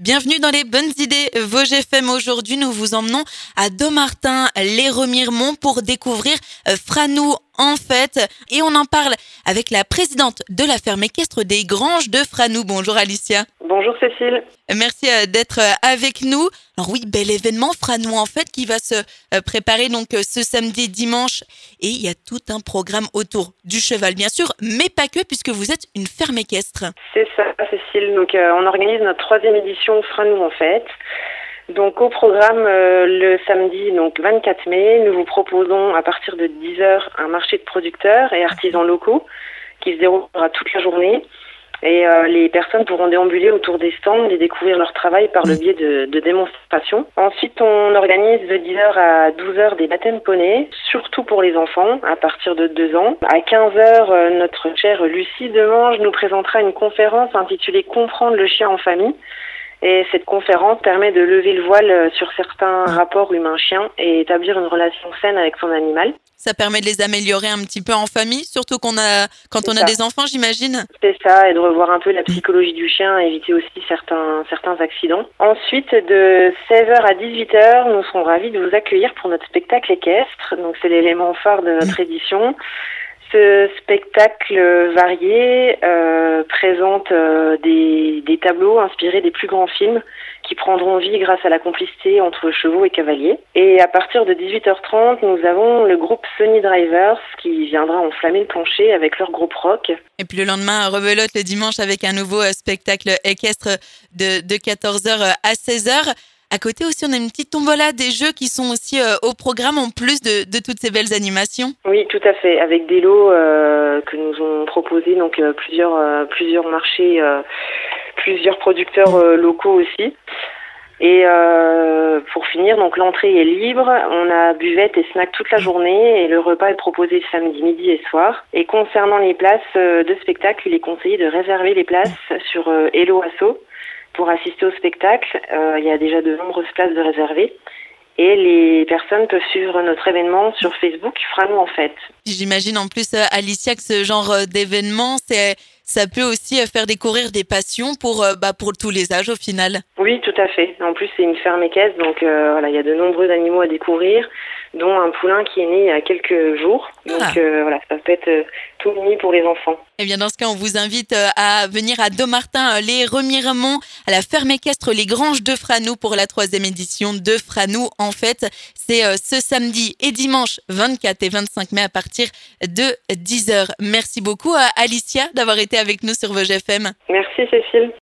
Bienvenue dans les bonnes idées Vosges FM. Aujourd'hui, nous vous emmenons à Dommartin, les Remiremont pour découvrir Franou en fête. Et on en parle avec la présidente de la ferme équestre des Granges de Franou. Bonjour Alicia. Bonjour Cécile. Merci d'être avec nous. Alors oui, bel événement Franou en fête qui va se préparer donc ce samedi et dimanche. Et il y a tout un programme autour du cheval bien sûr, mais pas que puisque vous êtes une ferme équestre. C'est ça Cécile. Donc on organise notre 3e édition Franou en fête. Donc au programme le samedi 24 mai, nous vous proposons à partir de 10h un marché de producteurs et artisans locaux qui se déroulera toute la journée. Et les personnes pourront déambuler autour des stands et découvrir leur travail par le biais de démonstrations. Ensuite, on organise de 10h à 12h des baptêmes poney, surtout pour les enfants, à partir de 2 ans. À 15h, notre chère Lucie Demange nous présentera une conférence intitulée « Comprendre le chien en famille ». Et cette conférence permet de lever le voile sur certains rapports humain-chien et établir une relation saine avec son animal. Ça permet de les améliorer un petit peu en famille, surtout quand on a des enfants, j'imagine. C'est ça, et de revoir un peu la psychologie du chien, éviter aussi certains accidents. Ensuite, de 16h à 18h, nous serons ravis de vous accueillir pour notre spectacle équestre. Donc c'est l'élément phare de notre édition. Ce spectacle varié présente des tableaux inspirés des plus grands films qui prendront vie grâce à la complicité entre chevaux et cavaliers. Et à partir de 18h30, nous avons le groupe Sunny Drivers qui viendra enflammer le plancher avec leur groupe rock. Et puis le lendemain, rebelote le dimanche avec un nouveau spectacle équestre de 14h à 16h. À côté aussi, on a une petite tombola des jeux qui sont aussi au programme en plus de toutes ces belles animations. Oui, tout à fait, avec des lots que nous ont proposés plusieurs marchés, plusieurs producteurs locaux aussi. Et pour finir, donc l'entrée est libre, on a buvette et snack toute la journée et le repas est proposé le samedi midi et soir. Et concernant les places de spectacle, il est conseillé de réserver les places sur Hello Asso. Pour assister au spectacle, il y a déjà de nombreuses places de réservées et les personnes peuvent suivre notre événement sur Facebook Franou en fête. J'imagine en plus, Alicia, que ce genre d'événement, ça peut aussi faire découvrir des passions pour tous les âges au final. Oui, tout à fait. En plus, c'est une ferme équestre, donc il y a de nombreux animaux à découvrir, dont un poulain qui est né il y a quelques jours. Donc ça peut être tout mini pour les enfants. Eh bien, dans ce cas, on vous invite à venir à Dommartin, les Remiremont, à la ferme équestre Les Granges de Franou pour la 3e édition de Franou en fête. C'est ce samedi et dimanche 24 et 25 mai à partir de 10h. Merci beaucoup à Alicia d'avoir été avec nous sur Vosges FM. Merci Cécile.